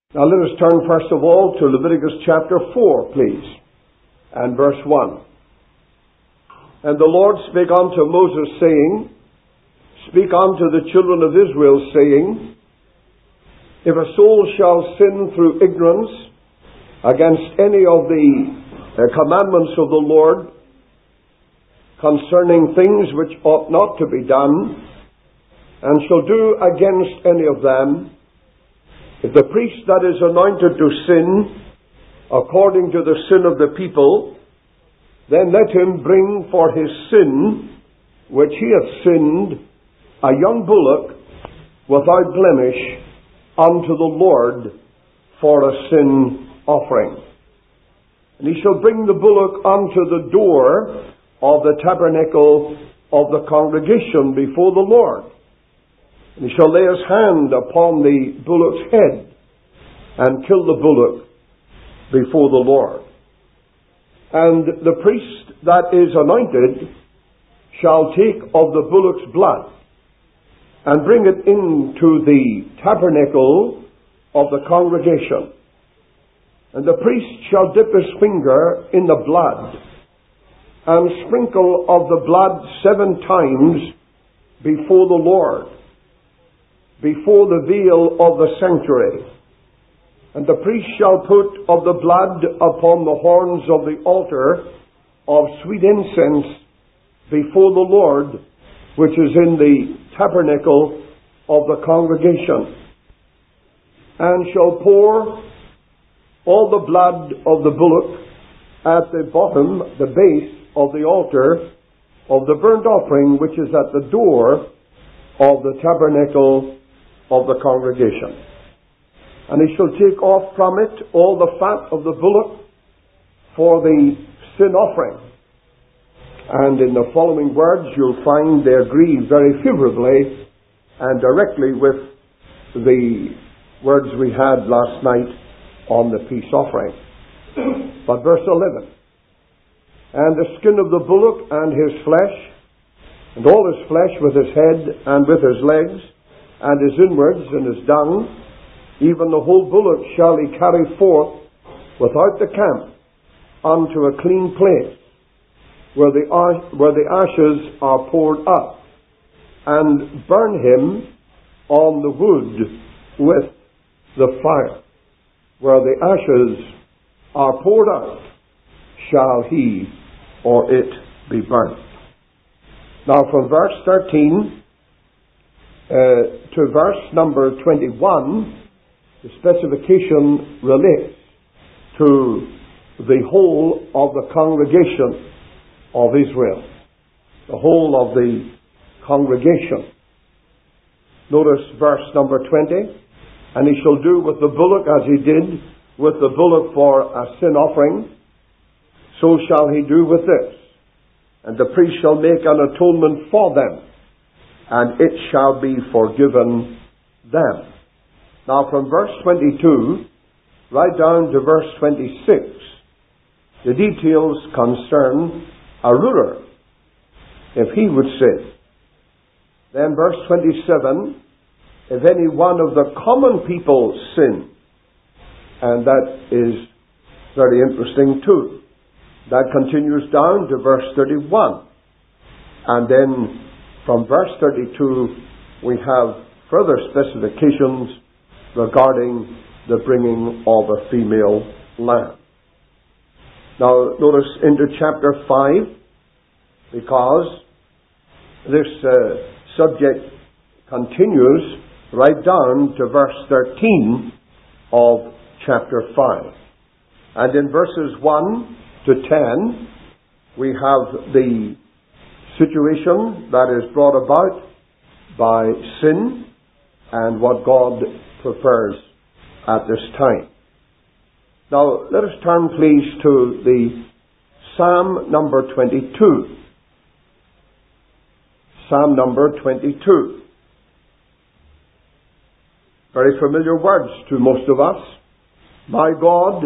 Now let us turn first of all to Leviticus chapter 4, please, and verse 1. And the Lord spake unto Moses, saying, Speak unto the children of Israel, saying, If a soul shall sin through ignorance against any of the commandments of the Lord concerning things which ought not to be done, and shall do against any of them, if the priest that is anointed to sin according to the sin of the people, then let him bring for his sin which he hath sinned a young bullock without blemish unto the Lord for a sin offering. And he shall bring the bullock unto the door of the tabernacle of the congregation before the Lord. And he shall lay his hand upon the bullock's head and kill the bullock before the Lord. And the priest that is anointed shall take of the bullock's blood and bring it into the tabernacle of the congregation. And the priest shall dip his finger in the blood and sprinkle of the blood 7 times before the Lord, before the veil of the sanctuary. And the priest shall put of the blood upon the horns of the altar of sweet incense before the Lord, which is in the tabernacle of the congregation, and shall pour all the blood of the bullock at the bottom, the base of the altar of the burnt offering, which is at the door of the tabernacle of the congregation. And he shall take off from it all the fat of the bullock for the sin offering. And in the following words you'll find they agree very favorably and directly with the words we had last night on the peace offering. But verse 11. And the skin of the bullock and his flesh, and all his flesh with his head and with his legs, and his inwards and his dung, even the whole bullock shall he carry forth without the camp unto a clean place, where the ashes are poured up, and burn him on the wood with the fire. Where the ashes are poured out, shall he or it be burnt. Now from verse 13 to verse number 21, the specification relates to the whole of the congregation of Israel. The whole of the congregation. Notice verse number 20. And he shall do with the bullock as he did with the bullock for a sin offering, so shall he do with this. And the priest shall make an atonement for them, and it shall be forgiven them. Now from verse 22 right down to verse 26, the details concern a ruler, if he would sin. Then verse 27, if any one of the common people sin, and that is very interesting too. That continues down to verse 31. And then from verse 32 we have further specifications regarding the bringing of a female lamb. Now notice into chapter 5, because this subject continues right down to verse 13 of chapter 5. And in verses 1 to 10, we have the situation that is brought about by sin and what God prefers at this time. Now, let us turn please to the Psalm number 22. Psalm number 22. Very familiar words to most of us. My God,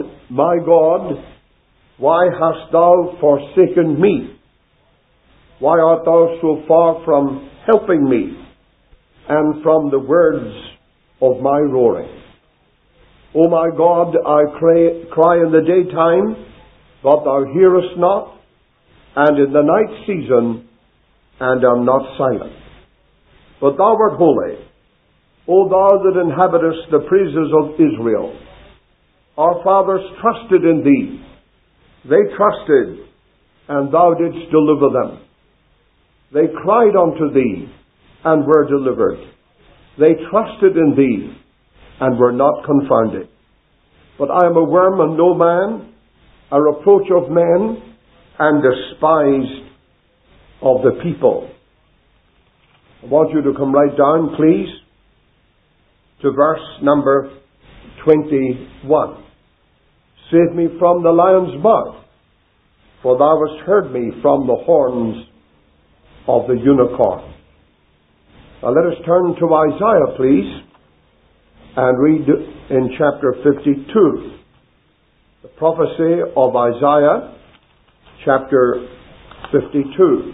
why hast thou forsaken me? Why art thou so far from helping me and from the words of my roaring? O my God, I cry in the daytime, but thou hearest not, and in the night season, and am not silent. But thou art holy, O thou that inhabitest the praises of Israel. Our fathers trusted in thee. They trusted, and thou didst deliver them. They cried unto thee, and were delivered. They trusted in thee, and were not confounded. But I am a worm and no man, a reproach of men, and despised of the people. I want you to come right down, please, to verse number 21. Save me from the lion's mouth, for thou hast heard me from the horns of the unicorn. Now let us turn to Isaiah, please, and read in chapter 52. The prophecy of Isaiah, chapter 52.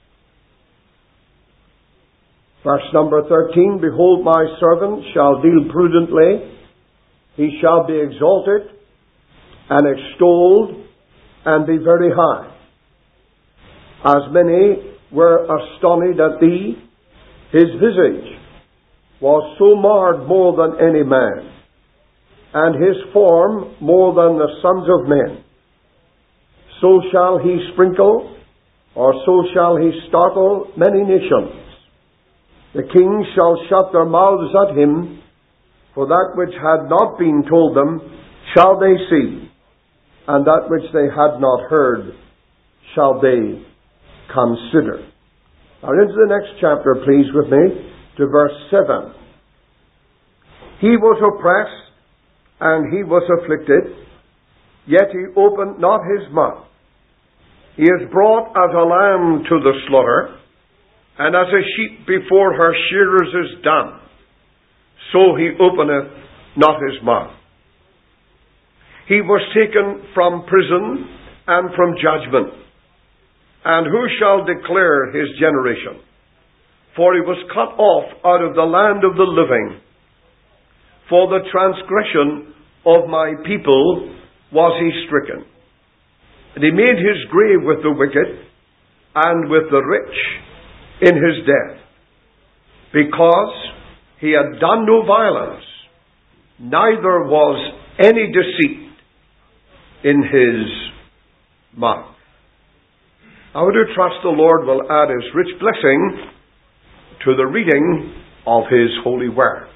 Verse number 13, Behold, my servant shall deal prudently. He shall be exalted and extolled and be very high. As many were astonished at thee, his visage was so marred more than any man, and his form more than the sons of men. So shall he sprinkle, or so shall he startle many nations. The kings shall shut their mouths at him, for that which had not been told them shall they see, and that which they had not heard shall they consider. Now into the next chapter, please, with me, to verse 7. He was oppressed, and he was afflicted, yet he opened not his mouth. He is brought as a lamb to the slaughter, and as a sheep before her shearers is dumb, so he openeth not his mouth. He was taken from prison and from judgment. And who shall declare his generation? For he was cut off out of the land of the living. For the transgression of my people was he stricken. And he made his grave with the wicked and with the rich in his death, because he had done no violence, neither was any deceit in his mouth. I would trust the Lord will add his rich blessing to the reading of his holy word.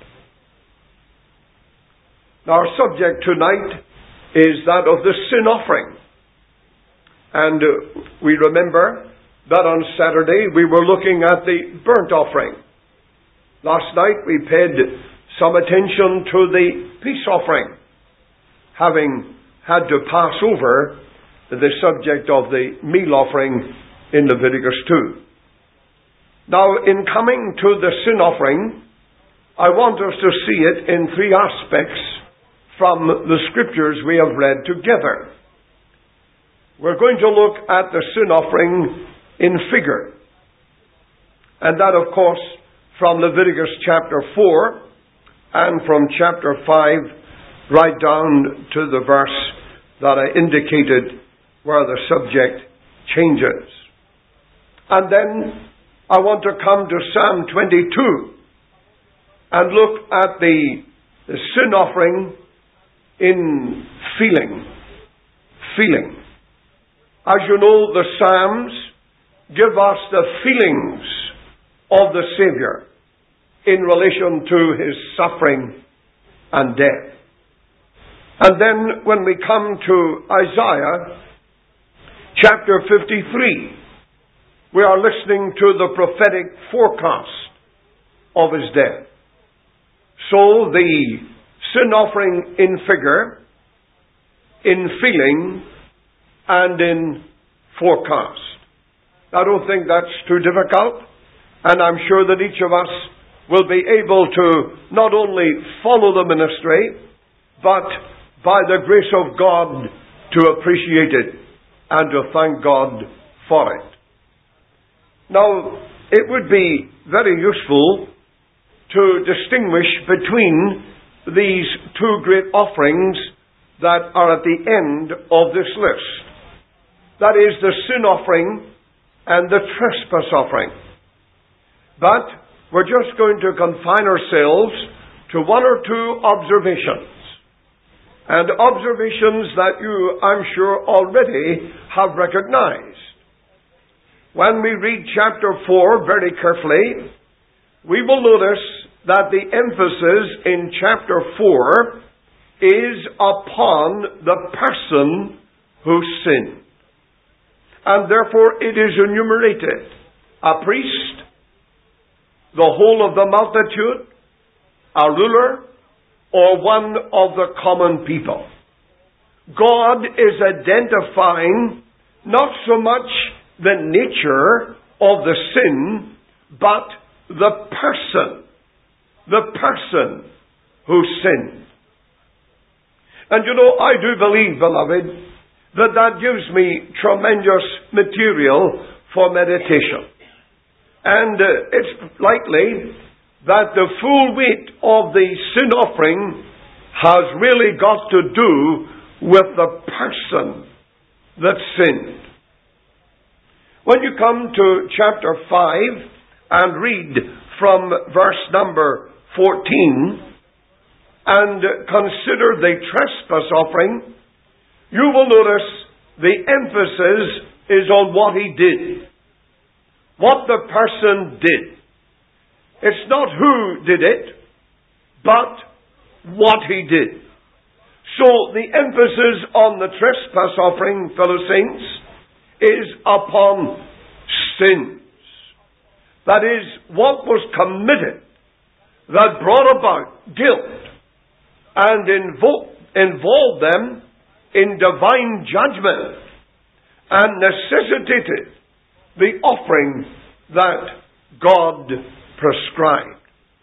Now, our subject tonight is that of the sin offering. And we remember that on Saturday we were looking at the burnt offering. Last night we paid some attention to the peace offering, having had to pass over the subject of the meal offering in Leviticus 2. Now, in coming to the sin offering, I want us to see it in three aspects from the scriptures we have read together. We're going to look at the sin offering in figure. And that, of course, from Leviticus chapter 4 and from chapter 5 right down to the verse that I indicated where the subject changes. And then I want to come to Psalm 22 and look at the sin offering in feeling. As you know, the Psalms give us the feelings of the Savior in relation to his suffering and death. And then when we come to Isaiah chapter 53, we are listening to the prophetic forecast of his death. So the sin offering in figure, in feeling, and in forecast. I don't think that's too difficult, and I'm sure that each of us will be able to not only follow the ministry, but by the grace of God to appreciate it and to thank God for it. Now, it would be very useful to distinguish between these two great offerings that are at the end of this list. That is the sin offering and the trespass offering. But we're just going to confine ourselves to one or two observations. And observations that you, I'm sure, already have recognized. When we read chapter 4 very carefully, we will notice that the emphasis in chapter 4 is upon the person who sinned. And therefore it is enumerated. A priest, the whole of the multitude, a ruler, or one of the common people. God is identifying not so much the nature of the sin, but the person who sinned. And you know, I do believe, beloved, that gives me tremendous material for meditation. And it's likely that the full weight of the sin offering has really got to do with the person that sinned. When you come to chapter 5 and read from verse number 14 and consider the trespass offering, you will notice the emphasis is on what he did. What the person did. It's not who did it, but what he did. So the emphasis on the trespass offering, fellow saints, is upon sins. That is, what was committed that brought about guilt and involved them in divine judgment and necessitated the offering that God prescribed.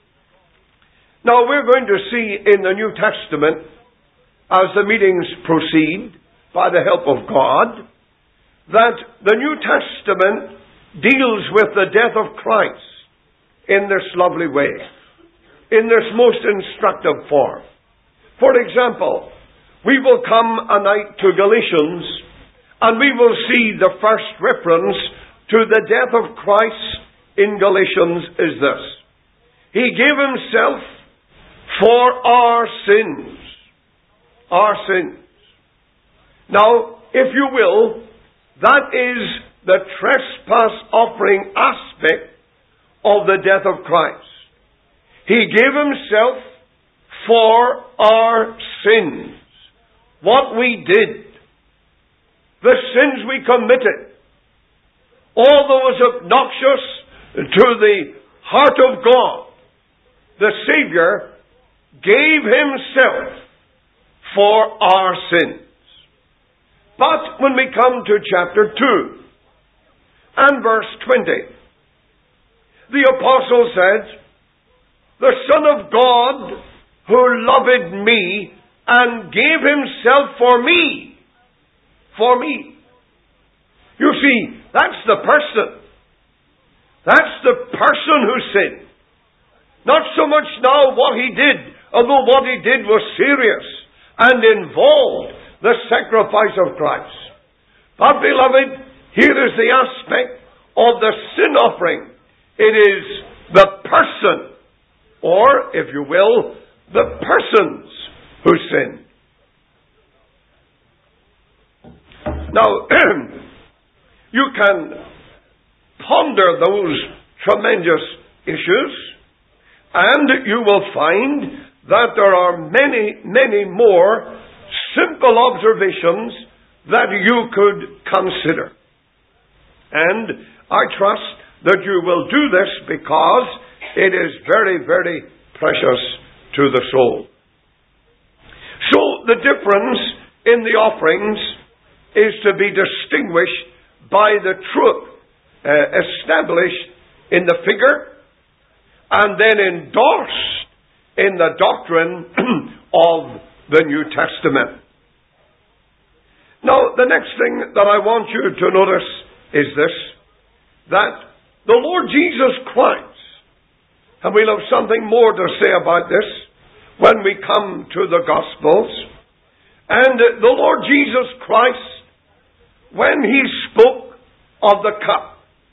Now we're going to see in the New Testament, as the meetings proceed by the help of God, that the New Testament deals with the death of Christ in this lovely way, in this most instructive form. For example, we will come a night to Galatians, and we will see the first reference to the death of Christ in Galatians is this. He gave himself for our sins. Our sins. Now, if you will, that is the trespass offering aspect of the death of Christ. He gave himself for our sins. What we did. The sins we committed. All those obnoxious to the heart of God. The Savior gave himself for our sins. But when we come to chapter 2 and verse 20, the apostle said, the Son of God who loved me and gave himself for me. For me. You see, that's the person. That's the person who sinned. Not so much now what he did, although what he did was serious and involved the sacrifice of Christ. But beloved, here is the aspect of the sin offering. It is the person, or if you will, the persons who sin. Now, you can ponder those tremendous issues, and you will find that there are many, many more simple observations that you could consider. And I trust that you will do this because it is very, very precious to the soul. So the difference in the offerings is to be distinguished by the truth established in the figure and then endorsed in the doctrine of the New Testament. Now, the next thing that I want you to notice is this, that the Lord Jesus Christ, and we'll have something more to say about this, when we come to the Gospels. And the Lord Jesus Christ, when He spoke of the cup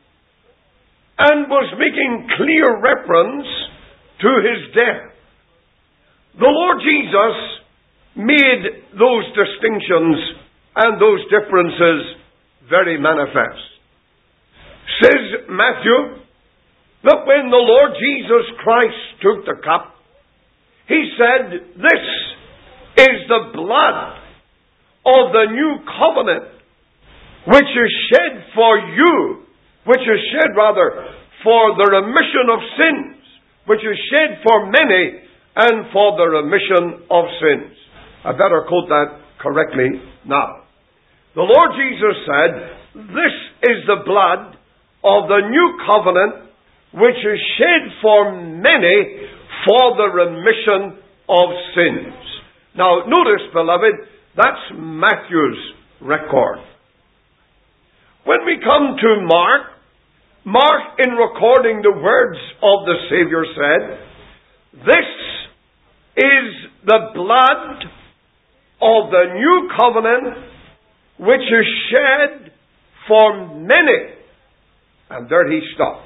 and was making clear reference to His death, the Lord Jesus made those distinctions and those differences very manifest. Says Matthew that when the Lord Jesus Christ took the cup, He said, "This is the blood of the new covenant, which is shed for you, for the remission of sins, which is shed for many and for the remission of sins." I better quote that correctly now. The Lord Jesus said, "This is the blood of the new covenant, which is shed for many for the remission of sins." Now, notice, beloved, that's Matthew's record. When we come to Mark, in recording the words of the Savior, said, "This is the blood of the new covenant, which is shed for many." And there He stopped.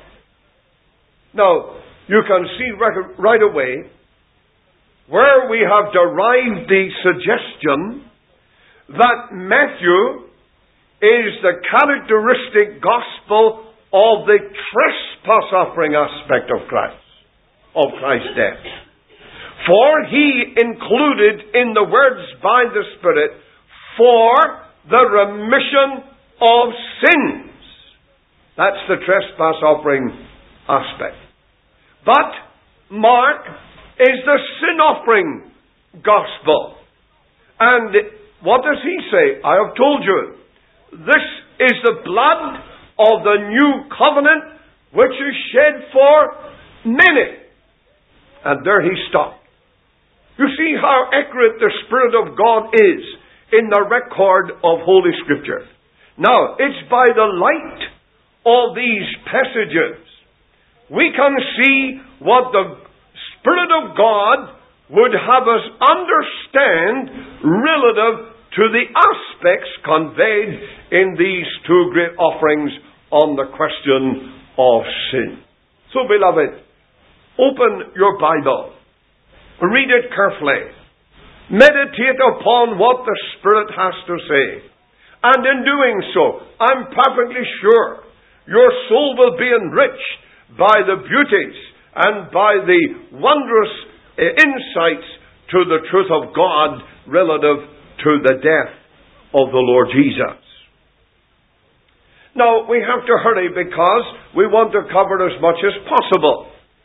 Now, you can see right away where we have derived the suggestion that Matthew is the characteristic gospel of the trespass offering aspect of Christ's death. For He included in the words by the Spirit, "for the remission of sins." That's the trespass offering aspect. But Mark is the sin offering gospel. And what does he say? I have told you, "This is the blood of the new covenant, which is shed for many." And there he stopped. You see how accurate the Spirit of God is in the record of Holy Scripture. Now, it's by the light of these passages we can see what the Spirit of God would have us understand relative to the aspects conveyed in these two great offerings on the question of sin. So, beloved, open your Bible. Read it carefully. Meditate upon what the Spirit has to say. And in doing so, I'm perfectly sure your soul will be enriched by the beauties and by the wondrous insights to the truth of God relative to the death of the Lord Jesus. Now, we have to hurry because we want to cover as much as possible.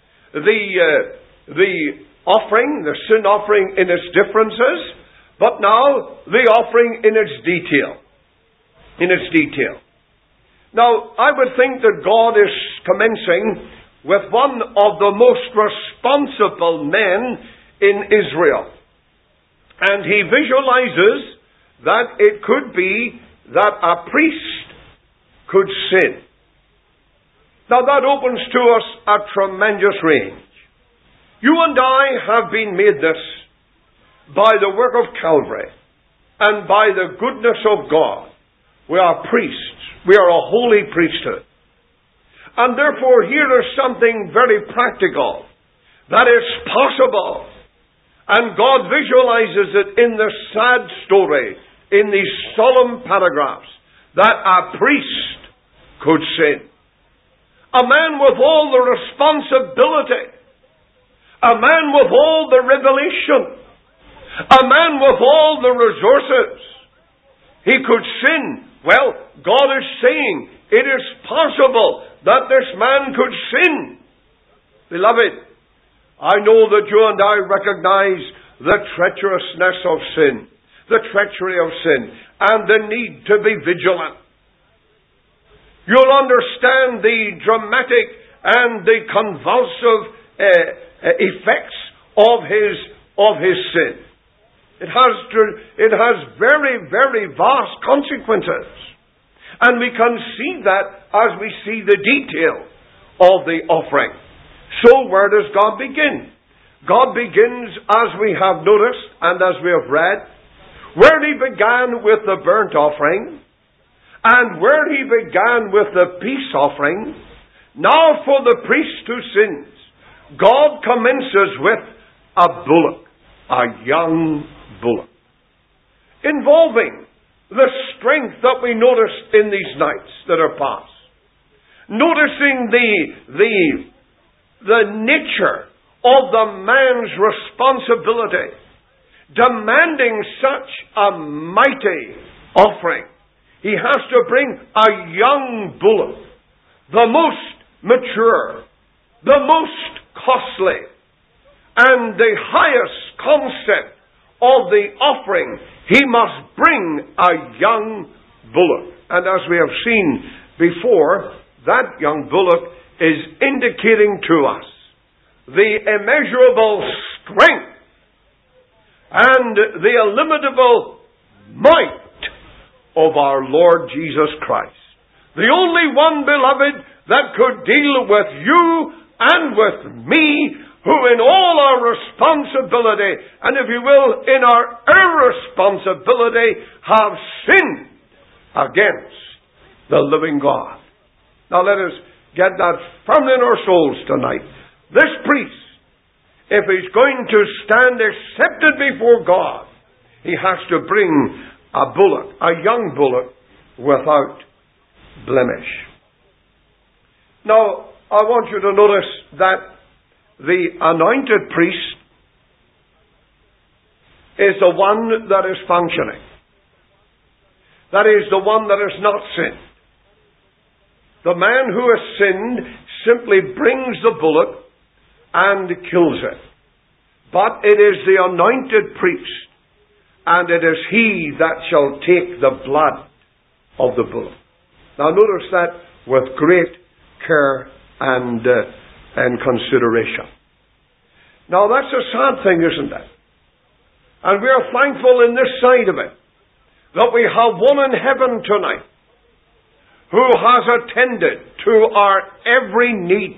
The offering, the sin offering in its differences, but now the offering in its detail. Now, I would think that God is commencing with one of the most responsible men in Israel. And he visualizes that it could be that a priest could sin. Now that opens to us a tremendous range. You and I have been made this by the work of Calvary and by the goodness of God. We are priests. We are a holy priesthood. And therefore here is something very practical that is possible. And God visualizes it in the sad story, in these solemn paragraphs, that a priest could sin. A man with all the responsibility, a man with all the revelation, a man with all the resources, he could sin. Well, God is saying it is possible that this man could sin. Beloved, I know that you and I recognize the treacherousness of sin, the treachery of sin, and the need to be vigilant. You'll understand the dramatic and the convulsive effects of his sin. It has very, very vast consequences. And we can see that as we see the detail of the offering. So where does God begin? God begins, as we have noticed and as we have read, where He began with the burnt offering and where He began with the peace offering. Now for the priest who sins, God commences with a bullock, a young bullock, involving the strength that we noticed in these nights that are past. Noticing the nature of the man's responsibility, demanding such a mighty offering. He has to bring a young bullock, the most mature, the most costly, and the highest concept of the offering. He must bring a young bullock. And as we have seen before, that young bullock is indicating to us the immeasurable strength and the illimitable might of our Lord Jesus Christ. The only one, beloved, that could deal with you and with me, who in all our responsibility, and if you will, in our irresponsibility, have sinned against the living God. Now let us get that firm in our souls tonight. This priest, if he's going to stand accepted before God, he has to bring a bullock, a young bullock, without blemish. Now, I want you to notice that the anointed priest is the one that is functioning. That is the one that has not sinned. The man who has sinned simply brings the bullock and kills it. But it is the anointed priest, and it is he that shall take the blood of the bullock. Now notice that with great care and consideration. Now that's a sad thing, isn't it? And we are thankful in this side of it that we have one in heaven tonight who has attended to our every need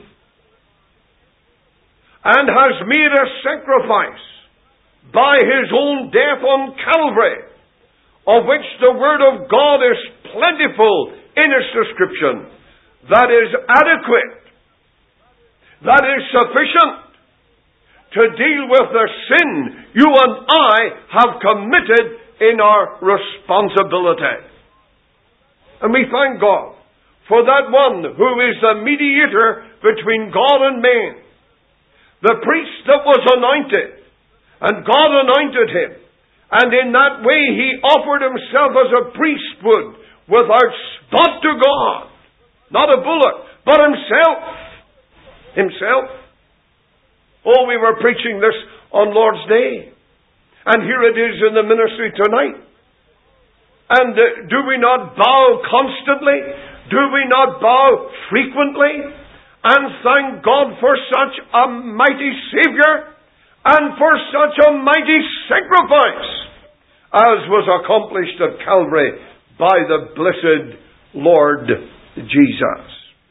and has made a sacrifice by His own death on Calvary, of which the Word of God is plentiful in its description, that is adequate, that is sufficient to deal with the sin you and I have committed in our responsibility. And we thank God for that one who is the mediator between God and man. The priest that was anointed, and God anointed him, and in that way he offered himself as a priest would, without spot to God. Not a bullock, but himself. Himself. Oh, we were preaching this on Lord's Day. And here it is in the ministry tonight. And do we not bow constantly? Do we not bow frequently? And thank God for such a mighty Savior and for such a mighty sacrifice as was accomplished at Calvary by the blessed Lord Jesus.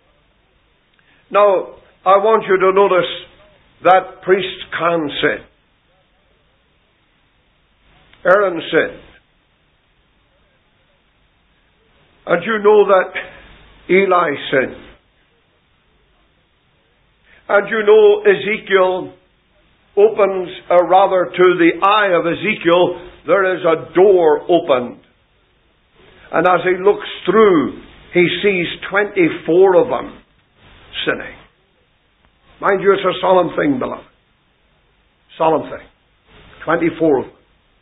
Now, I want you to notice that priest can sin. Aaron sinned. And you know that Eli sinned. And you know Ezekiel opens, or rather to the eye of Ezekiel, there is a door opened. And as he looks through, he sees 24 of them sinning. Mind you, it's a solemn thing, beloved. Solemn thing. 24 of them.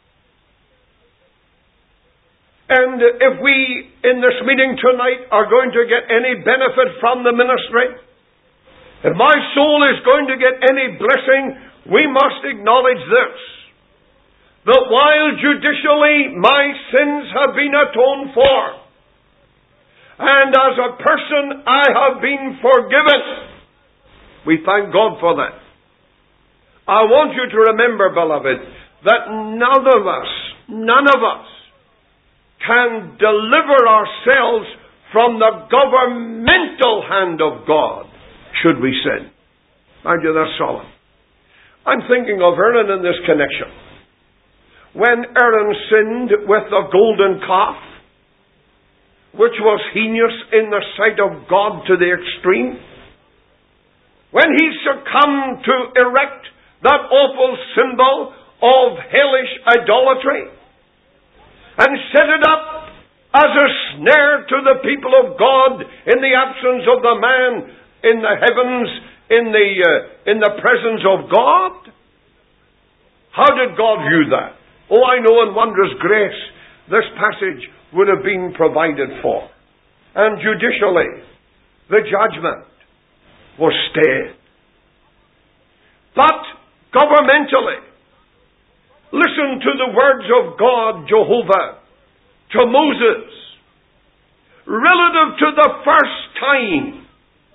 And if we, in this meeting tonight, are going to get any benefit from the ministry, if my soul is going to get any blessing, we must acknowledge this: that while judicially my sins have been atoned for, and as a person I have been forgiven, we thank God for that. I want you to remember, beloved, that none of us can deliver ourselves from the governmental hand of God should we sin. Mind you, that's solemn. I'm thinking of Aaron in this connection. When Aaron sinned with the golden calf, which was heinous in the sight of God to the extreme, when he succumbed to erect that awful symbol of hellish idolatry and set it up as a snare to the people of God in the absence of the man in the heavens, in the presence of God. How did God view that? Oh, I know in wondrous grace this passage would have been provided for. And judicially, the judgment was stayed. But governmentally, listen to the words of God, Jehovah, to Moses, relative to the first time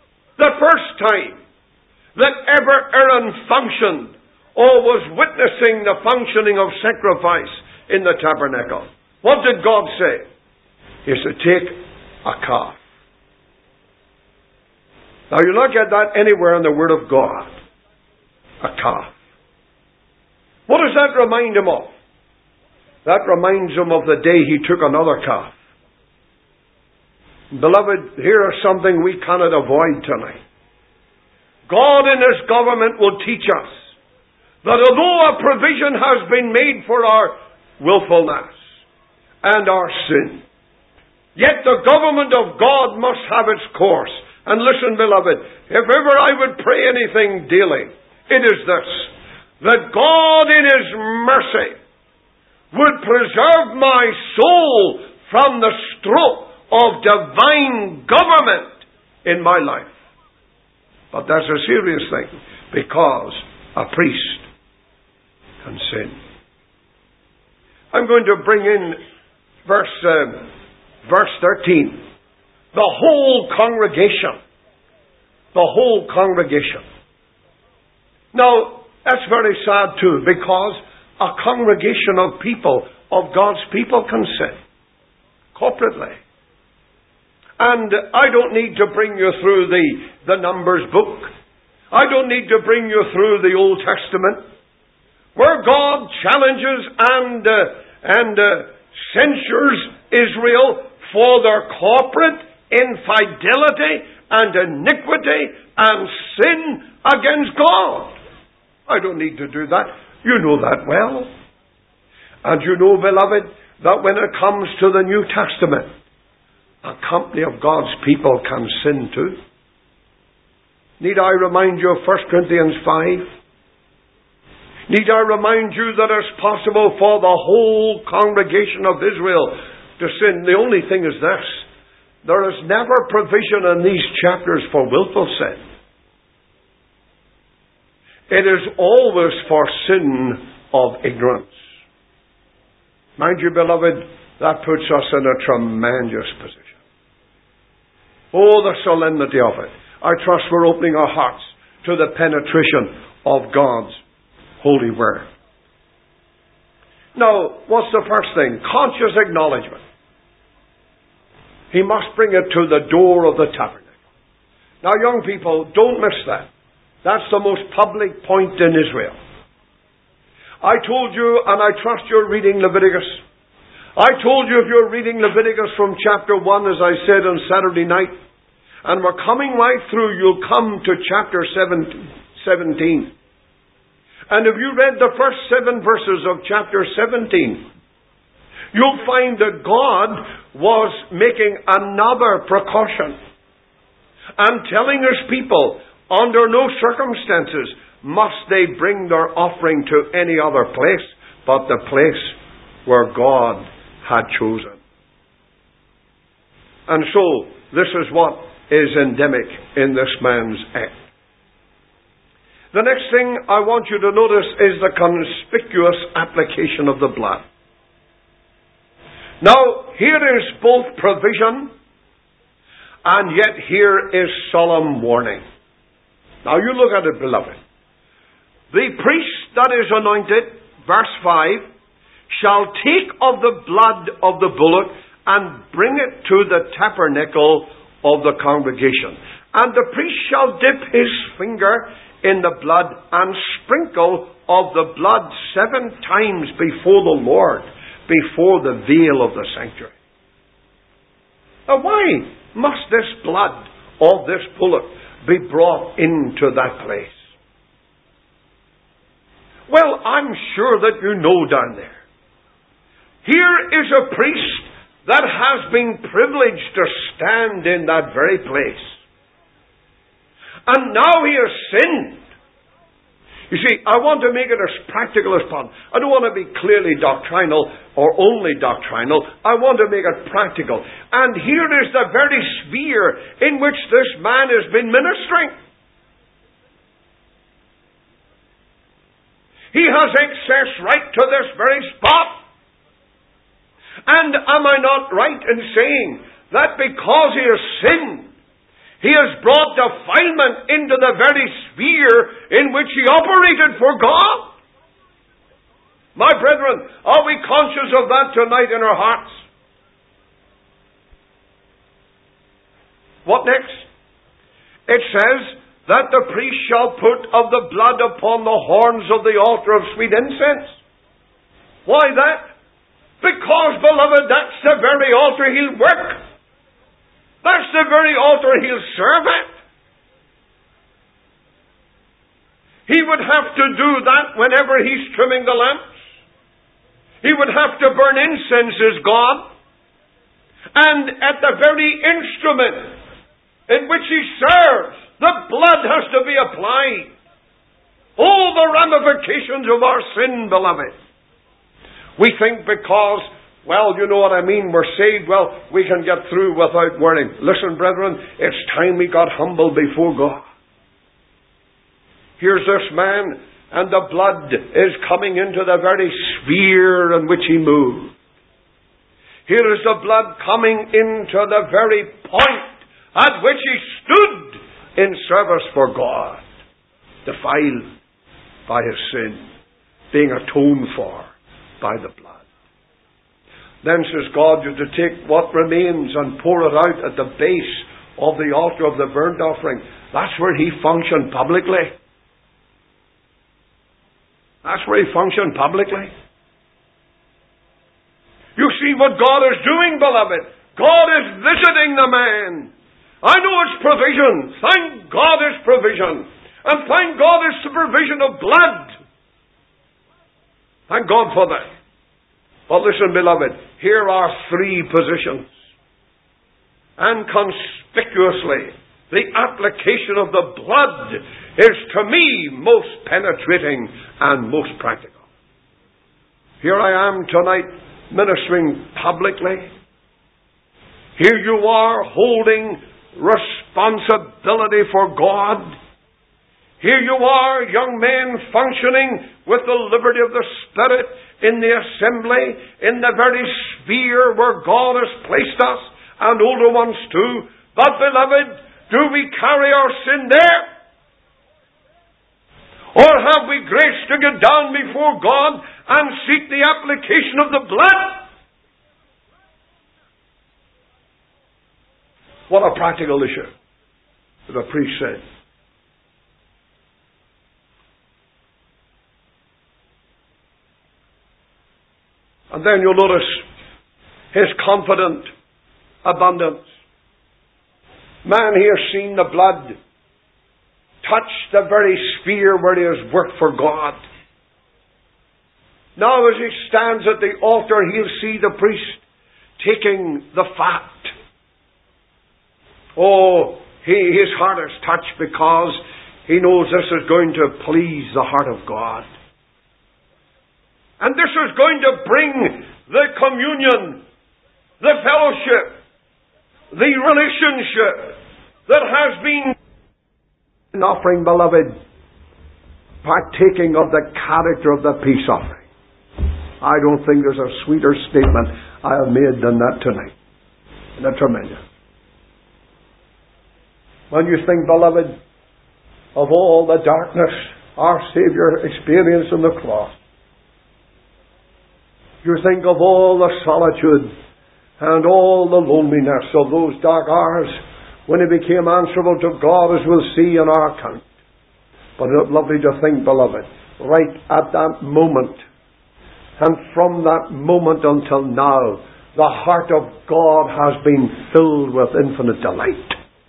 that ever Aaron functioned or was witnessing the functioning of sacrifice in the tabernacle. What did God say? He said, take a calf. Now you look at that anywhere in the Word of God. A calf. What does that remind him of? That reminds him of the day he took another calf. Beloved, here is something we cannot avoid tonight. God in His government will teach us that although a provision has been made for our willfulness and our sin, yet the government of God must have its course. And listen, beloved, if ever I would pray anything daily, it is this: that God in His mercy would preserve my soul from the stroke of divine government in my life. But that's a serious thing, because a priest can sin. I'm going to bring in verse 13. The whole congregation. The whole congregation. Now, that's very sad too, because a congregation of people, of God's people, can sin corporately. And I don't need to bring you through the Numbers book. I don't need to bring you through the Old Testament, where God challenges and censures Israel for their corporate infidelity and iniquity and sin against God. I don't need to do that. You know that well. And you know, beloved, that when it comes to the New Testament, a company of God's people can sin too. Need I remind you of 1 Corinthians 5? Need I remind you that it's possible for the whole congregation of Israel to sin? The only thing is this: there is never provision in these chapters for willful sin. It is always for sin of ignorance. Mind you, beloved, that puts us in a tremendous position. Oh, the solemnity of it. I trust we're opening our hearts to the penetration of God's holy word. Now, what's the first thing? Conscious acknowledgement. He must bring it to the door of the tabernacle. Now, young people, don't miss that. That's the most public point in Israel. I told you, and I trust you're reading Leviticus. I told you, if you're reading Leviticus from chapter 1, as I said on Saturday night, and we're coming right through, you'll come to chapter 17. And if you read the first 7 verses of chapter 17, you'll find that God was making another precaution and telling His people, under no circumstances must they bring their offering to any other place but the place where God had chosen. And so, this is what is endemic in this man's act. The next thing I want you to notice is the conspicuous application of the blood. Now, here is both provision, and yet here is solemn warning. Now, you look at it, beloved. The priest that is anointed, verse 5, shall take of the blood of the bullock and bring it to the tabernacle of the congregation. And the priest shall dip his finger in the blood and sprinkle of the blood 7 times before the Lord, before the veil of the sanctuary. Now why must this blood of this bullock be brought into that place? Well, I'm sure that you know down there. Here is a priest that has been privileged to stand in that very place. And now he has sinned. You see, I want to make it as practical as possible. I don't want to be clearly doctrinal or only doctrinal. I want to make it practical. And here is the very sphere in which this man has been ministering. He has access right to this very spot. And am I not right in saying that because he has sinned, he has brought defilement into the very sphere in which he operated for God? My brethren, are we conscious of that tonight in our hearts? What next? It says that the priest shall put of the blood upon the horns of the altar of sweet incense. Why that? Because, beloved, that's the very altar he'll work. That's the very altar he'll serve at. He would have to do that whenever he's trimming the lamps. He would have to burn incense as God. And at the very instrument in which he serves, the blood has to be applied. All the ramifications of our sin, beloved. We think because, well, you know what I mean, we're saved, well, we can get through without worrying. Listen, brethren, it's time we got humble before God. Here's this man, and the blood is coming into the very sphere in which he moved. Here is the blood coming into the very point at which he stood in service for God, defiled by his sin, being atoned for by the blood. Then says God, you're to take what remains and pour it out at the base of the altar of the burnt offering. That's where he functioned publicly. That's where he functioned publicly. You see what God is doing, beloved. God is visiting the man. I know it's provision. Thank God it's provision. And thank God it's the provision of blood. Thank God for that. But listen, beloved, here are 3 positions. And conspicuously, the application of the blood is to me most penetrating and most practical. Here I am tonight ministering publicly. Here you are holding responsibility for God. Here you are, young men, functioning with the liberty of the Spirit in the assembly, in the very sphere where God has placed us, and older ones too. But, beloved, do we carry our sin there? Or have we grace to get down before God and seek the application of the blood? What a practical issue, the priest said. And then you'll notice his confident abundance. Man, he has seen the blood touch the very sphere where he has worked for God. Now as he stands at the altar, he'll see the priest taking the fat. Oh, his heart is touched because he knows this is going to please the heart of God. And this is going to bring the communion, the fellowship, the relationship that has been an offering, beloved, partaking of the character of the peace offering. I don't think there's a sweeter statement I have made than that tonight. And a tremendous. When you think, beloved, of all the darkness our Savior experienced on the cross, you think of all the solitude and all the loneliness of those dark hours when he became answerable to God, as we'll see in our account. But it's lovely to think, beloved, right at that moment, and from that moment until now, the heart of God has been filled with infinite delight.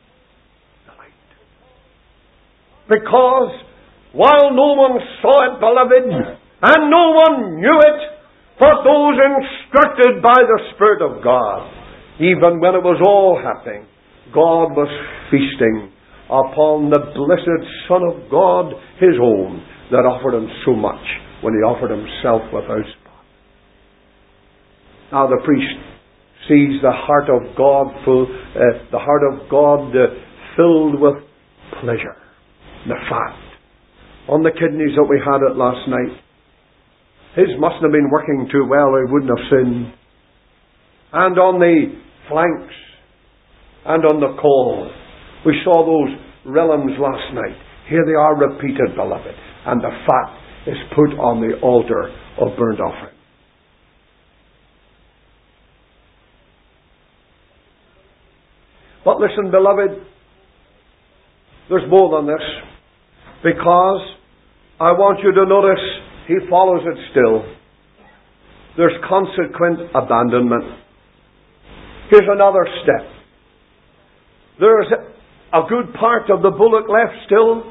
Because while no one saw it, beloved, and no one knew it, but those instructed by the Spirit of God, even when it was all happening, God was feasting upon the blessed Son of God, His own, that offered Him so much when He offered Himself without spot. Now the priest sees the heart of God filled with pleasure. The fat on the kidneys that we had it last night. His mustn't have been working too well, or he wouldn't have sinned. And on the flanks and on the caul, we saw those realms last night. Here they are repeated, beloved, and the fat is put on the altar of burnt offering. But listen, beloved, there's more than this, because I want you to notice he follows it still. There's consequent abandonment. Here's another step. There's a good part of the bullock left still.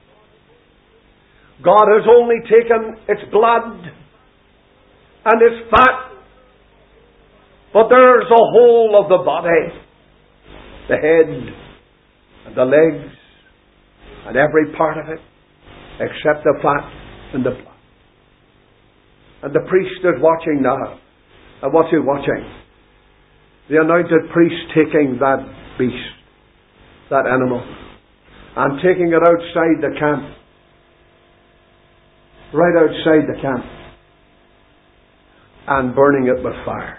God has only taken its blood and its fat, but there's the whole of the body, the head and the legs and every part of it, except the fat and the blood. And the priest is watching now. And what's he watching? The anointed priest taking that beast, that animal, and taking it outside the camp. Right outside the camp. And burning it with fire.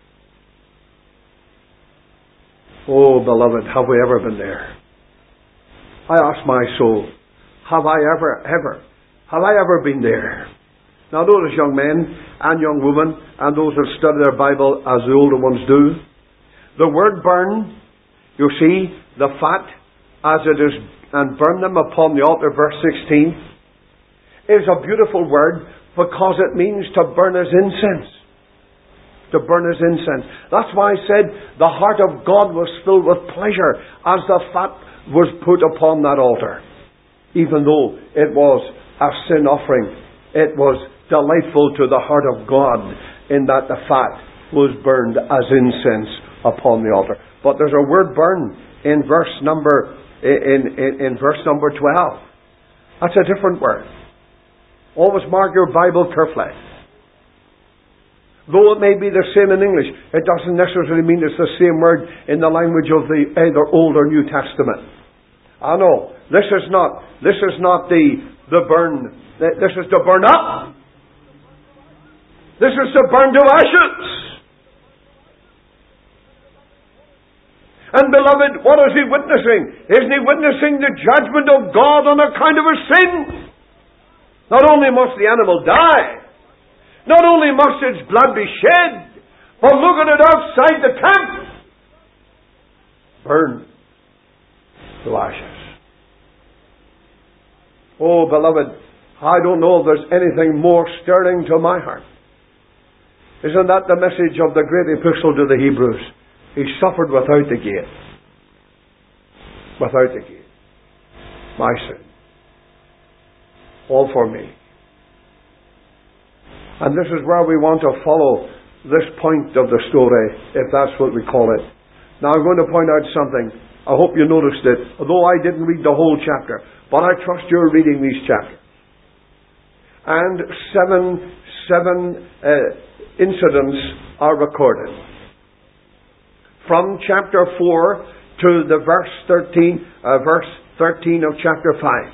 Oh, beloved, have we ever been there? I ask my soul, have I ever been there? Now notice, young men and young women, and those that study their Bible as the older ones do, the word burn, you see, the fat, as it is, and burn them upon the altar, verse 16, is a beautiful word, because it means to burn as incense. To burn as incense. That's why I said the heart of God was filled with pleasure as the fat was put upon that altar. Even though it was a sin offering, it was delightful to the heart of God in that the fat was burned as incense upon the altar. But there's a word burn in verse number 12. That's a different word. Always mark your Bible carefully. Though it may be the same in English, it doesn't necessarily mean it's the same word in the language of the either Old or New Testament. I know this is not the burn. This is to burn up. This is to burn to ashes. And beloved, what is he witnessing? Isn't he witnessing the judgment of God on account of his sin? Not only must the animal die, not only must its blood be shed, but look at it outside the camp. Burned to ashes. Oh, beloved, I don't know if there's anything more stirring to my heart. Isn't that the message of the great epistle to the Hebrews? He suffered without the gate. Without the gate. My sin. All for me. And this is where we want to follow this point of the story, if that's what we call it. Now I'm going to point out something. I hope you noticed it, although I didn't read the whole chapter. But I trust you're reading these chapters. And seven incidents are recorded. From chapter 4 to the verse 13 of chapter 5.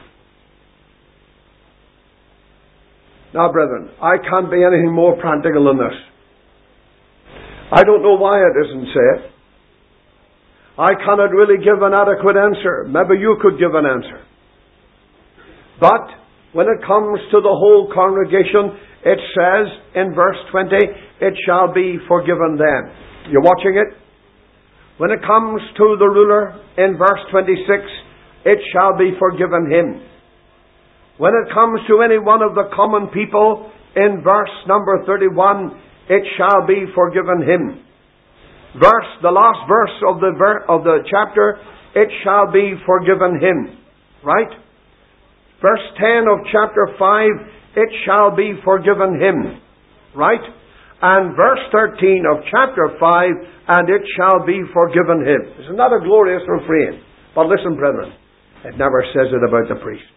Now, brethren, I can't be anything more practical than this. I don't know why it isn't said. I cannot really give an adequate answer. Maybe you could give an answer. But when it comes to the whole congregation, it says in verse 20, it shall be forgiven them. You're watching it? When it comes to the ruler in verse 26, it shall be forgiven him. When it comes to any one of the common people, in verse number 31, it shall be forgiven him. The last verse of the chapter, it shall be forgiven him. Right? Verse 10 of chapter 5, it shall be forgiven him. Right? And verse 13 of chapter 5, and it shall be forgiven him. It's not a glorious refrain. But listen, brethren, it never says it about the priest.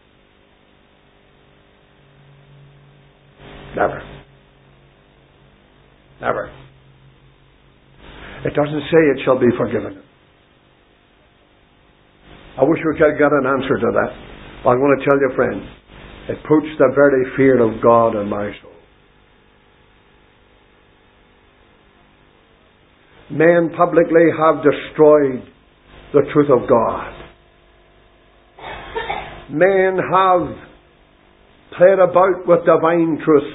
Never. Never. It doesn't say it shall be forgiven. I wish we could get an answer to that. But I'm going to tell you, friends, it puts the very fear of God in my soul. Men publicly have destroyed the truth of God. Men have played about with divine truth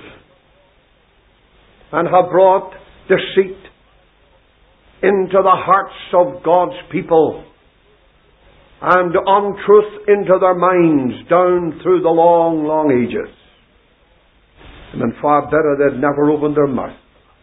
and have brought deceit into the hearts of God's people and untruth into their minds down through the long, long ages. And then far better they'd never opened their mouth.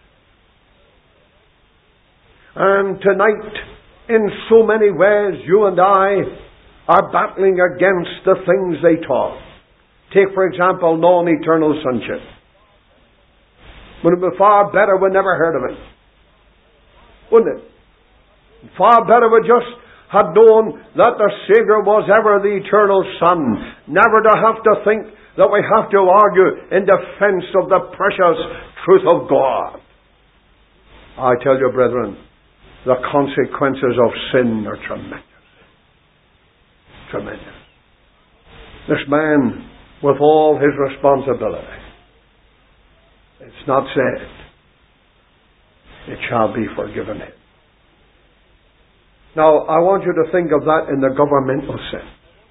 And tonight, in so many ways, you and I are battling against the things they taught. Take, for example, non-eternal sonship. Would it be far better we never heard of it? Wouldn't it? Far better we just had known that the Saviour was ever the eternal Son. Never to have to think that we have to argue in defense of the precious truth of God. I tell you, brethren, the consequences of sin are tremendous. Tremendous. This man, with all his responsibility, it's not said, it shall be forgiven him. Now, I want you to think of that in the governmental sense.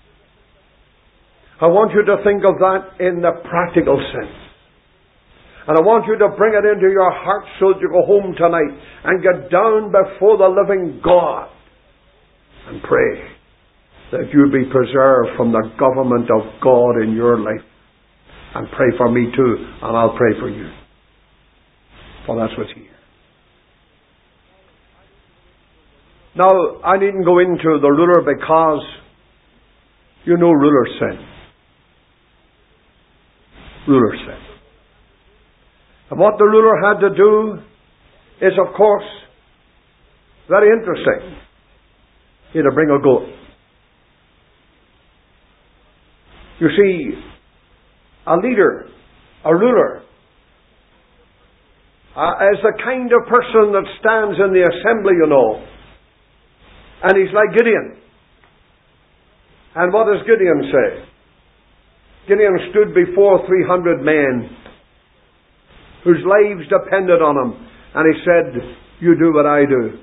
I want you to think of that in the practical sense. And I want you to bring it into your heart so that you go home tonight and get down before the living God and pray that you be preserved from the government of God in your life. And pray for me too, and I'll pray for you. For that's what's here. Now, I needn't go into the ruler because you know ruler sin. Ruler sin. And what the ruler had to do is, of course, very interesting. He had to bring a goat. You see, a leader, a ruler, is the kind of person that stands in the assembly, you know. And he's like Gideon. And what does Gideon say? Gideon stood before 300 men whose lives depended on him. And he said, you do what I do.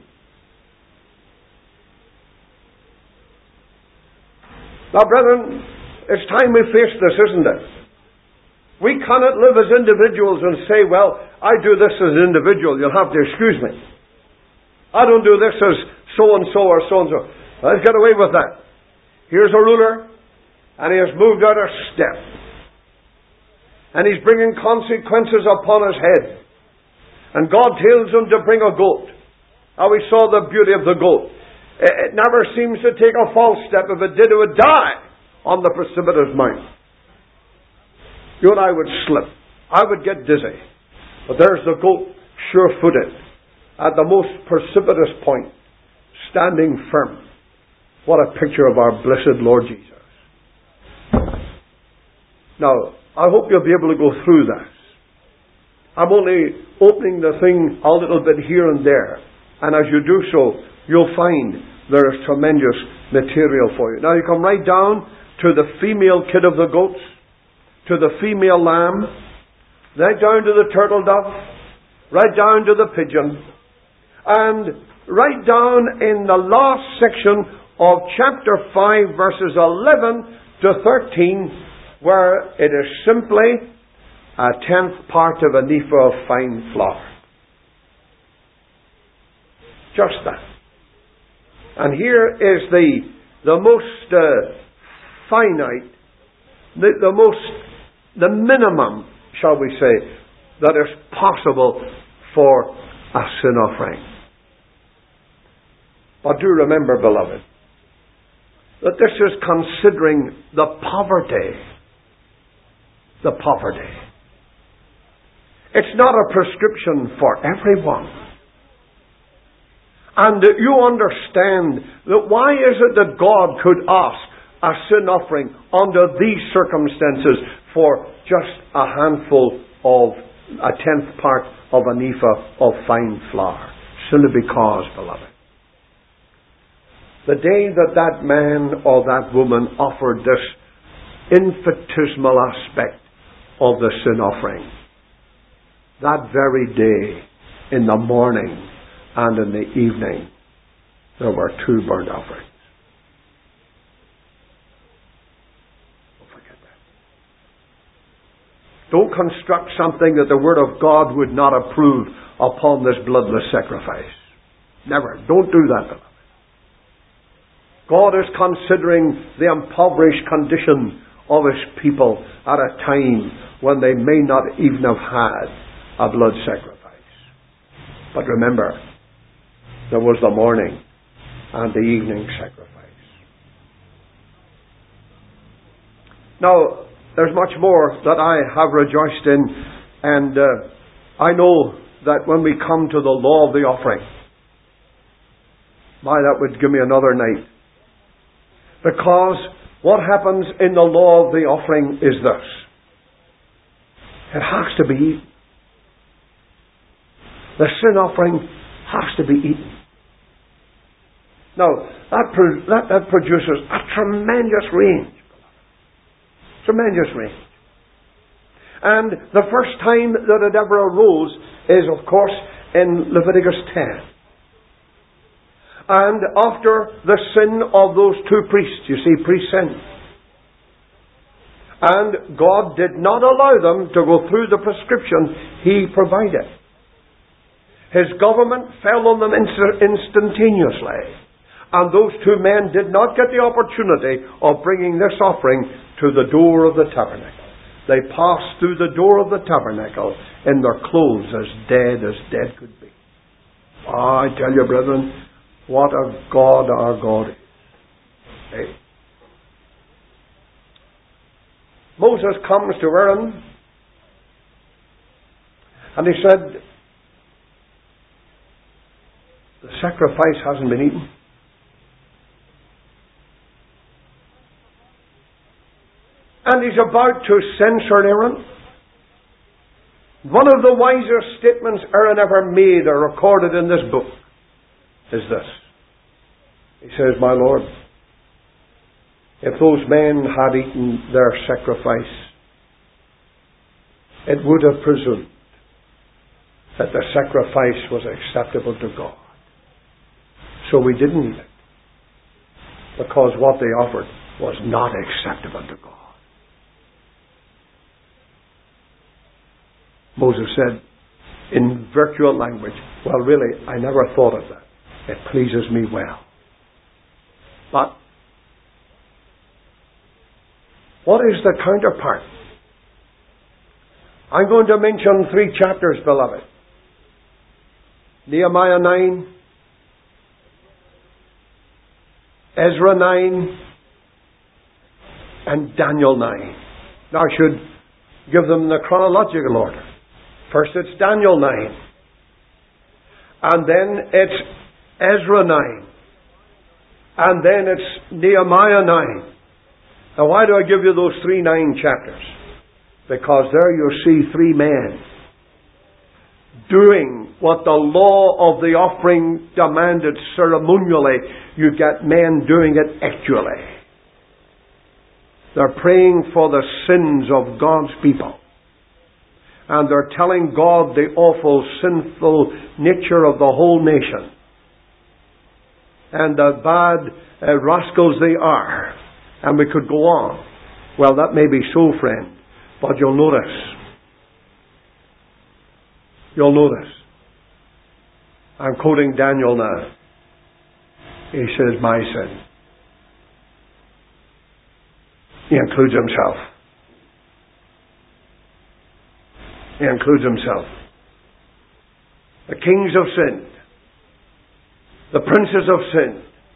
Now, brethren, it's time we face this, isn't it? We cannot live as individuals and say, well, I do this as an individual. You'll have to excuse me. I don't do this as so-and-so or so-and-so. Let's get away with that. Here's a ruler, and he has moved out of step. And he's bringing consequences upon his head. And God tells him to bring a goat. Now we saw the beauty of the goat. It never seems to take a false step. If it did, it would die on the precipitous mount. You and I would slip. I would get dizzy. But there's the goat, sure-footed, at the most precipitous point, standing firm. What a picture of our blessed Lord Jesus. Now, I hope you'll be able to go through that. I'm only opening the thing a little bit here and there. And as you do so, you'll find there is tremendous material for you. Now you come right down to the female kid of the goats, to the female lamb, right down to the turtle dove, right down to the pigeon, and right down in the last section of chapter 5, verses 11 to 13, where it is simply a 10th part of an ephah of fine flour. Just that. And here is the most finite the minimum, shall we say, that is possible for a sin offering. But do remember, beloved, that this is considering the poverty. The poverty. It's not a prescription for everyone. And you understand that why is it that God could ask a sin offering under these circumstances for just a handful of a 10th part of an ephah of fine flour? Simply because, beloved, the day that that man or that woman offered this infinitesimal aspect of the sin offering, that very day, in the morning and in the evening, there were 2 burnt offerings. Don't forget that. Don't construct something that the Word of God would not approve upon this bloodless sacrifice. Never. Don't do that, beloved. God is considering the impoverished condition of His people at a time when they may not even have had a blood sacrifice. But remember, there was the morning and the evening sacrifice. Now, there's much more that I have rejoiced in, and I know that when we come to the law of the offering, that would give me another night. Because what happens in the law of the offering is this. It has to be eaten. The sin offering has to be eaten. Now, that produces a tremendous range. Tremendous range. And the first time that it ever arose is, of course, in Leviticus 10. And after the sin of those 2 priests, you see, priests sinned. And God did not allow them to go through the prescription He provided. His government fell on them instantaneously. And those 2 men did not get the opportunity of bringing this offering to the door of the tabernacle. They passed through the door of the tabernacle in their clothes as dead could be. I tell you, brethren, what a God our God is. Hey. Moses comes to Aaron and he said, the sacrifice hasn't been eaten. And he's about to censure Aaron. One of the wisest statements Aaron ever made or recorded in this book is this. He says, my Lord, if those men had eaten their sacrifice, it would have presumed that the sacrifice was acceptable to God. So we didn't eat it, because what they offered was not acceptable to God. Moses said in virtual language, well, really, I never thought of that. It pleases me well. But what is the counterpart? I'm going to mention 3 chapters, beloved. Nehemiah 9, Ezra 9, and Daniel 9. Now I should give them the chronological order. First it's Daniel 9. And then it's Ezra 9. And then it's Nehemiah 9. Now why do I give you those 9 chapters? Because there you see 3 men doing what the law of the offering demanded ceremonially. You get men doing it actually. They're praying for the sins of God's people. And they're telling God the awful sinful nature of the whole nation. And the bad rascals they are. And we could go on. Well, that may be so, friend. But you'll notice. You'll notice. I'm quoting Daniel now. He says, my sin. He includes himself. He includes himself. The kings of sin, the princes of sin,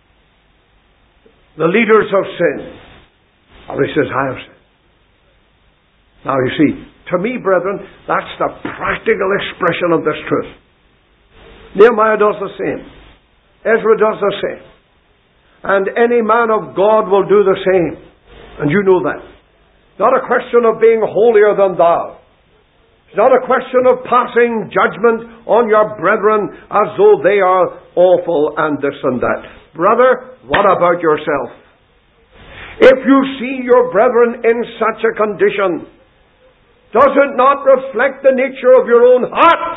the leaders of sin. And he says, I have sinned. Now you see, to me, brethren, that's the practical expression of this truth. Nehemiah does the same. Ezra does the same. And any man of God will do the same. And you know that. Not a question of being holier than thou. It's not a question of passing judgment on your brethren as though they are awful and this and that. Brother, what about yourself? If you see your brethren in such a condition, does it not reflect the nature of your own heart?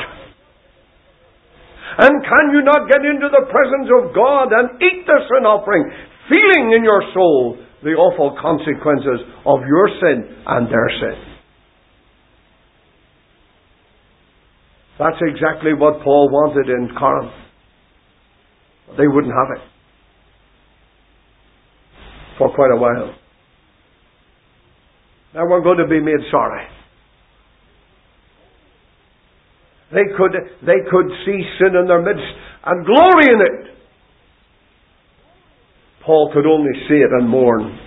And can you not get into the presence of God and eat the sin offering, feeling in your soul the awful consequences of your sin and their sin? That's exactly what Paul wanted in Corinth. They wouldn't have it for quite a while. Now we're going to be made sorry. They could see sin in their midst and glory in it. Paul could only see it and mourn.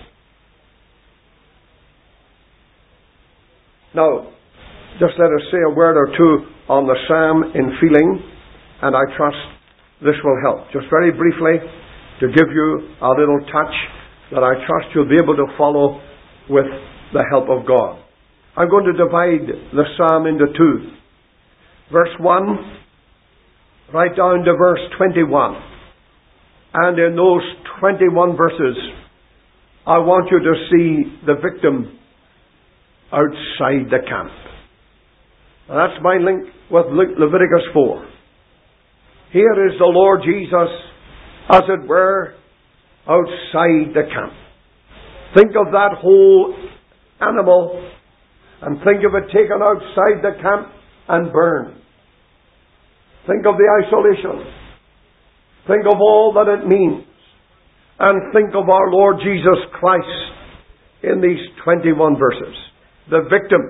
Now, just let us say a word or two on the psalm in feeling, and I trust this will help. Just very briefly, to give you a little touch that I trust you'll be able to follow with the help of God. I'm going to divide the psalm into two. Verse 1, right down to verse 21. And in those 21 verses, I want you to see the victim outside the camp. And that's my link with Leviticus 4. Here is the Lord Jesus, as it were, outside the camp. Think of that whole animal and think of it taken outside the camp and burned. Think of the isolation. Think of all that it means. And think of our Lord Jesus Christ in these 21 verses. The victim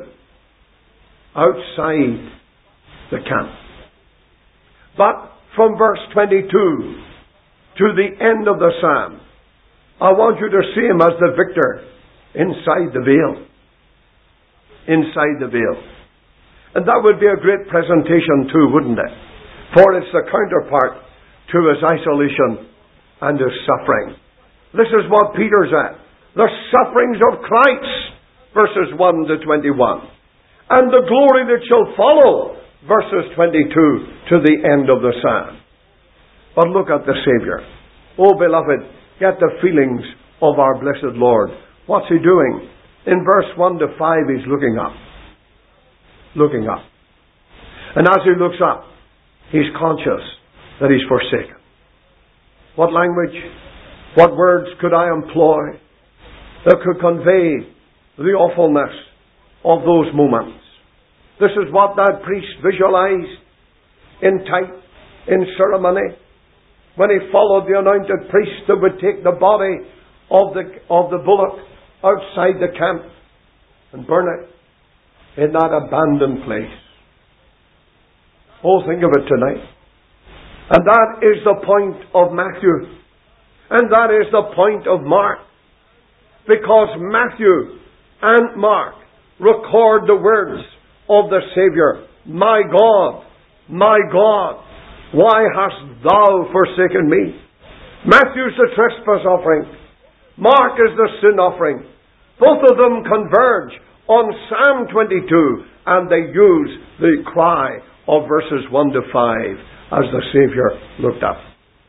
outside the camp. But from verse 22 to the end of the psalm, I want you to see him as the victor inside the veil. Inside the veil. And that would be a great presentation too, wouldn't it? For it's the counterpart to his isolation and his suffering. This is what Peter's at. The sufferings of Christ, verses 1 to 21. And the glory that shall follow, verses 22 to the end of the psalm. But look at the Savior. Oh, beloved, get the feelings of our blessed Lord. What's he doing? In verse 1 to 5, he's looking up. Looking up. And as he looks up, he's conscious that he's forsaken. What language, what words could I employ that could convey the awfulness of those moments? This is what that priest visualized in type, in ceremony, when he followed the anointed priest that would take the body of the bullock outside the camp and burn it in that abandoned place. Oh, think of it tonight. And that is the point of Matthew. And that is the point of Mark. Because Matthew and Mark record the words of the Savior. My God, why hast thou forsaken me? Matthew's the trespass offering. Mark is the sin offering. Both of them converge on Psalm 22, and they use the cry of verses 1 to 5 as the Savior looked up.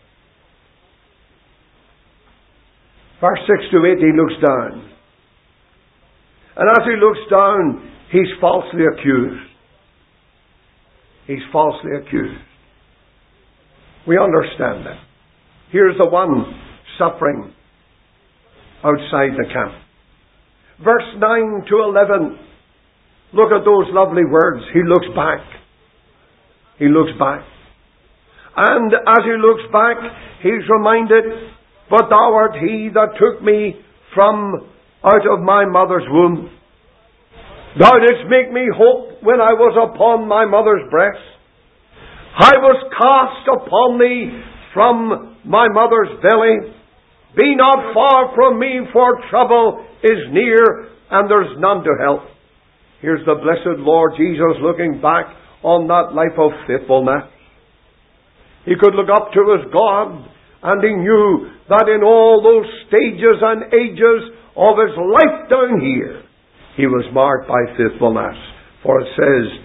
Verse 6 to 8, he looks down. And as he looks down, he's falsely accused. He's falsely accused. We understand that. Here's the one suffering outside the camp. Verse 9 to 11. Look at those lovely words. He looks back. He looks back. And as he looks back, he's reminded, but thou art he that took me from out of my mother's womb. Thou didst make me hope when I was upon my mother's breast. I was cast upon thee from my mother's belly. Be not far from me, for trouble is near, and there's none to help. Here's the blessed Lord Jesus looking back on that life of faithfulness. He could look up to his God, and he knew that in all those stages and ages of his life down here, he was marked by faithfulness. For it says,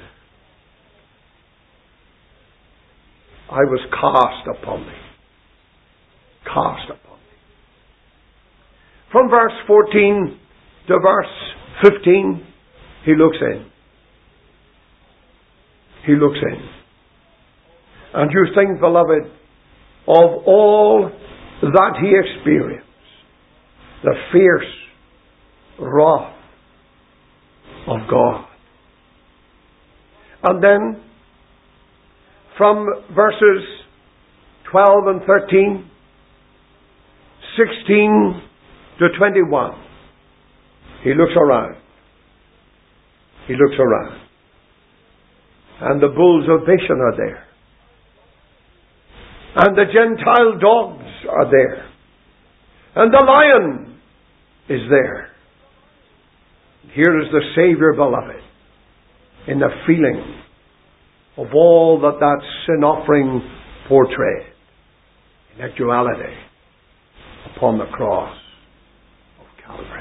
I was cast upon thee. Cast upon thee. From verse 14 to verse 15, he looks in. He looks in. And you think, beloved, of all that he experienced, the fierce wrath of God. And then, from verses 12 and 13, 16 to 21, he looks around. He looks around. And the bulls of Bashan are there. And the Gentile dogs are there. And the lion is there. Here is the Savior, beloved, in the feeling of all that sin offering portrayed in actuality upon the cross of Calvary.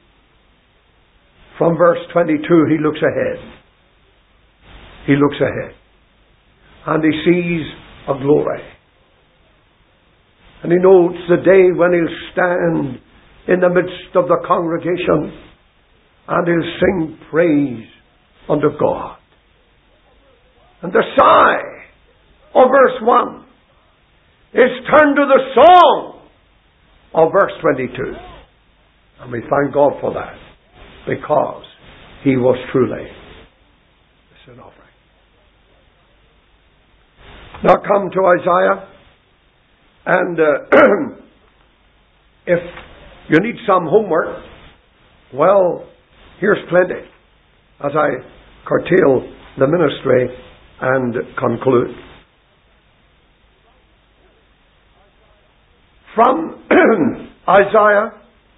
From verse 22, he looks ahead. He looks ahead. And he sees a glory. And he notes the day when he'll stand in the midst of the congregation and he'll sing praise unto God. And the sigh of verse 1 is turned to the song of verse 22. And we thank God for that, because he was truly the sin offering. Now come to Isaiah. And if you need some homework, well, here's plenty as I curtail the ministry and conclude. From Isaiah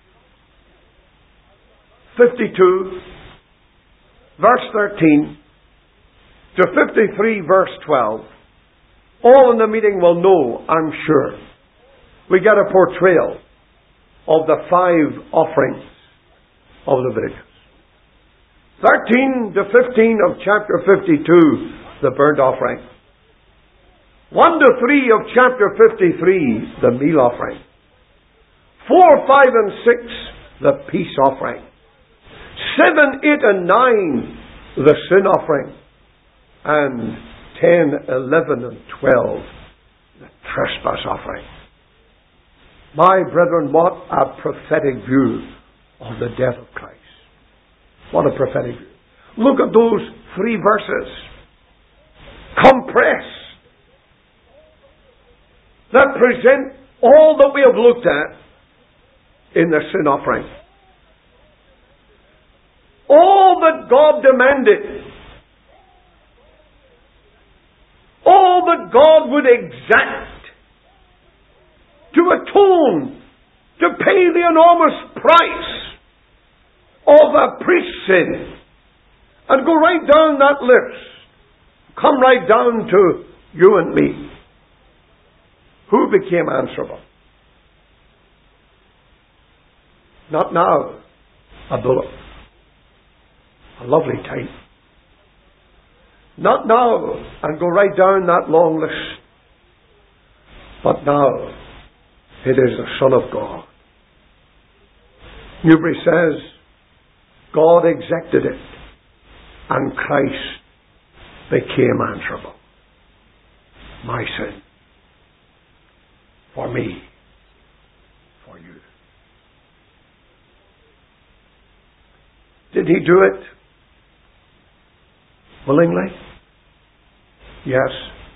52, verse 13, to 53, verse 12, all in the meeting will know, I'm sure, we get a portrayal of the 5 offerings of Leviticus. 13 to 15 of chapter 52, the burnt offering. 1 to 3 of chapter 53, the meal offering. 4, 5, and 6, the peace offering. 7, 8, and 9, the sin offering. And 10, 11, and 12, the trespass offering. My brethren, what a prophetic view of the death of Christ. What a prophetic view. Look at those 3 verses. Compressed. That present all that we have looked at in the sin offering. All that God demanded. All that God would exact to atone, to pay the enormous price of a priest's sin, and go right down that list, come right down to you and me. Who became answerable? Not now, a bullock, a lovely type. Not now, and go right down that long list. But now, it is the Son of God. Newbury says, God exacted it, and Christ became answerable. My sin. For me. For you. Did he do it willingly? Yes.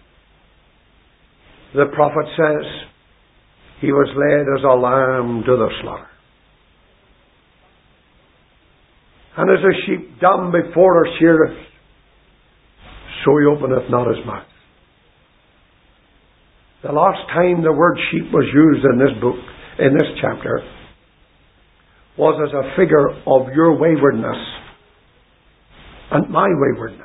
The prophet says he was led as a lamb to the slaughter. And as a sheep dumb before her shearers, so he openeth not his mouth. The last time the word sheep was used in this book, in this chapter, was as a figure of your waywardness and my waywardness.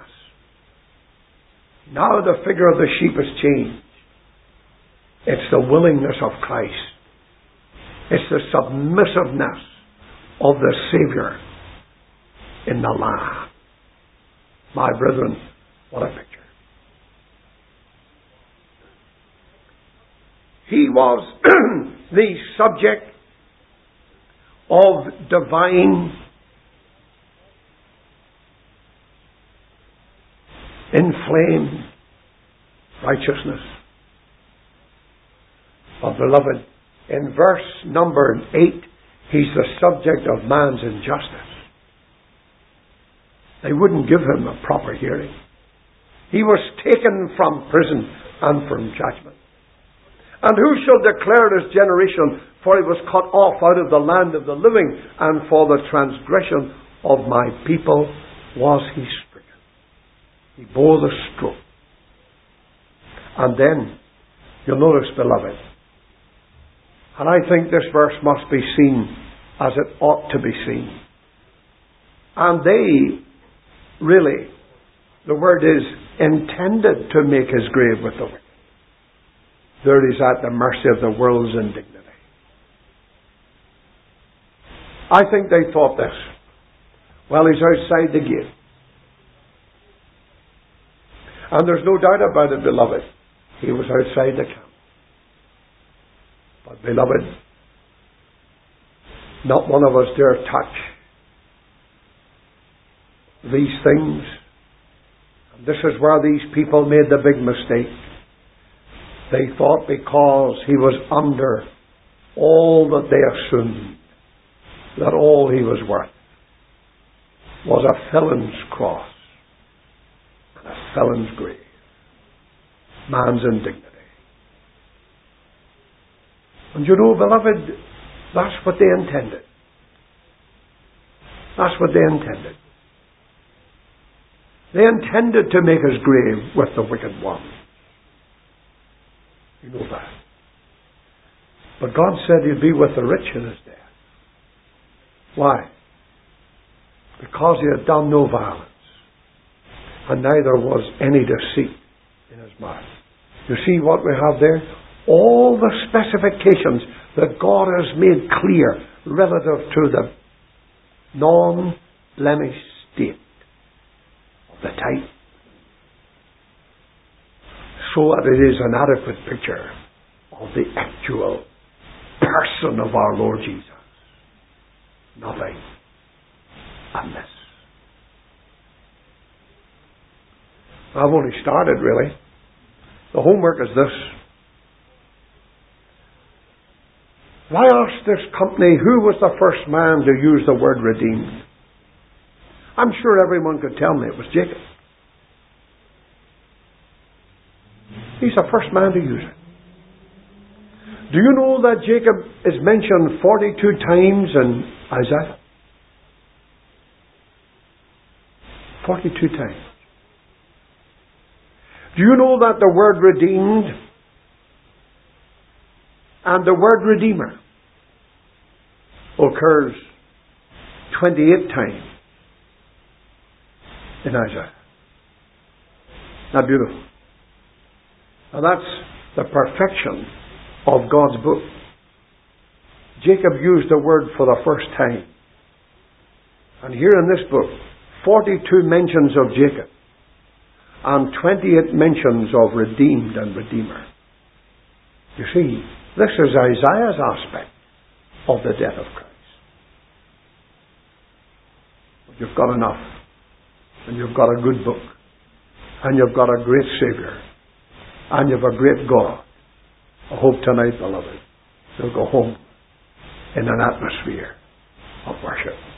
Now the figure of the sheep has changed. It's the willingness of Christ. It's the submissiveness of the Savior in the Lamb. My brethren, what a picture. He was the subject of divine inflamed righteousness. But beloved, in verse number 8, he's the subject of man's injustice. They wouldn't give him a proper hearing. He was taken from prison and from judgment. And who shall declare his generation? For he was cut off out of the land of the living, and for the transgression of my people was he stricken. He bore the stroke. And then, you'll notice, beloved, and I think this verse must be seen as it ought to be seen. And they really, the word is, intended to make his grave with the wicked. There he's at the mercy of the world's indignity. I think they thought this. Well, he's outside the gate. And there's no doubt about it, beloved. He was outside the camp. But, beloved, not one of us dare touch these things. And this is where these people made the big mistake. They thought because he was under all that they assumed, that all he was worth was a felon's cross and a felon's grave. Man's indignity. And you know, beloved, that's what they intended. That's what they intended. They intended to make his grave with the wicked one. You know that. But God said he'd be with the rich in his death. Why? Because he had done no violence, and neither was any deceit in his mouth. You see what we have there? All the specifications that God has made clear relative to the non-blemished state of the type, so that it is an adequate picture of the actual person of our Lord Jesus. Nothing amiss. I've only started, really. The homework is this. I asked this company who was the first man to use the word redeemed. I'm sure everyone could tell me it was Jacob. He's the first man to use it. Do you know that Jacob is mentioned 42 times in Isaiah? 42 times. Do you know that the word redeemed and the word redeemer occurs 28 times in Isaiah? Isn't that beautiful? Now that's the perfection of God's book. Jacob used the word for the first time. And here in this book, 42 mentions of Jacob and 28 mentions of redeemed and redeemer. You see, this is Isaiah's aspect of the death of Christ. But you've got enough, and you've got a good book, and you've got a great Savior, and you've a great God. I hope tonight, beloved, you'll go home in an atmosphere of worship.